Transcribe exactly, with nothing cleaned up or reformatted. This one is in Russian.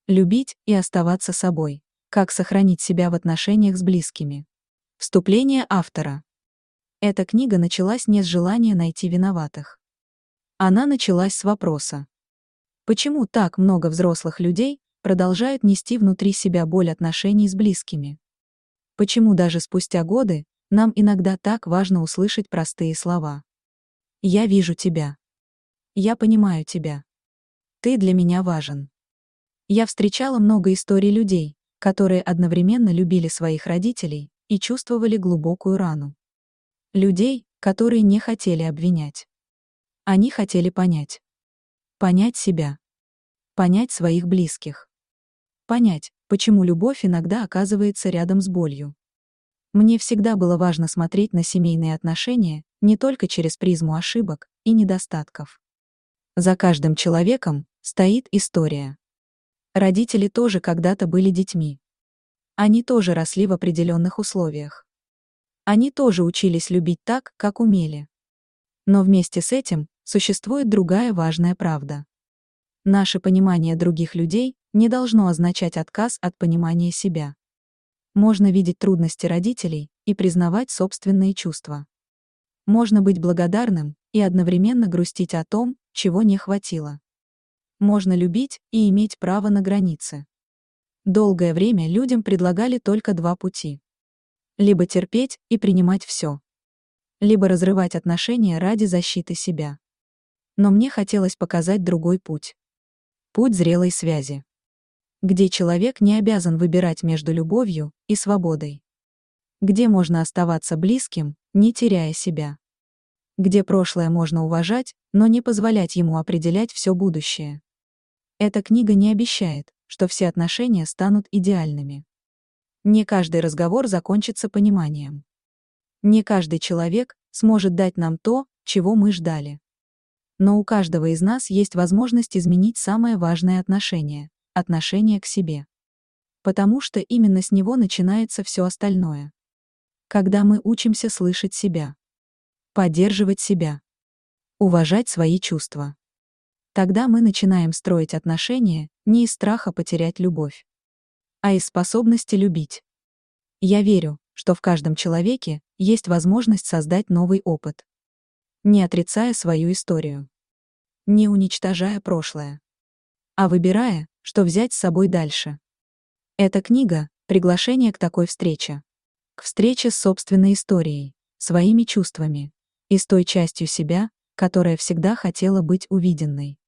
Любить и оставаться собой. Как сохранить себя в отношениях с близкими. Вступление автора. Эта книга началась не с желания найти виноватых. Она началась с вопроса: почему так много взрослых людей продолжают нести внутри себя боль отношений с близкими? Почему даже спустя годы нам иногда так важно услышать простые слова? «Я вижу тебя. Я понимаю тебя. Ты для меня важен». Я встречала много историй людей, которые одновременно любили своих родителей и чувствовали глубокую рану. Людей, которые не хотели обвинять. Они хотели понять. Понять себя. Понять своих близких. Понять, почему любовь иногда оказывается рядом с болью. Мне всегда было важно смотреть на семейные отношения не только через призму ошибок и недостатков. За каждым человеком стоит история. Родители тоже когда-то были детьми. Они тоже росли в определенных условиях. Они тоже учились любить так, как умели. Но вместе с этим существует другая важная правда. Наше понимание других людей не должно означать отказ от понимания себя. Можно видеть трудности родителей и признавать собственные чувства. Можно быть благодарным и одновременно грустить о том, чего не хватило. Можно любить и иметь право на границы. Долгое время людям предлагали только два пути. Либо терпеть и принимать все. Либо разрывать отношения ради защиты себя. Но мне хотелось показать другой путь. Путь зрелой связи. Где человек не обязан выбирать между любовью и свободой. Где можно оставаться близким, не теряя себя. Где прошлое можно уважать, но не позволять ему определять все будущее. Эта книга не обещает, что все отношения станут идеальными. Не каждый разговор закончится пониманием. Не каждый человек сможет дать нам то, чего мы ждали. Но у каждого из нас есть возможность изменить самое важное отношение — отношение к себе. Потому что именно с него начинается все остальное. Когда мы учимся слышать себя, поддерживать себя, уважать свои чувства. Тогда мы начинаем строить отношения не из страха потерять любовь, а из способности любить. Я верю, что в каждом человеке есть возможность создать новый опыт, не отрицая свою историю, не уничтожая прошлое, а выбирая, что взять с собой дальше. Эта книга — приглашение к такой встрече. К встрече с собственной историей, своими чувствами и с той частью себя, которая всегда хотела быть увиденной.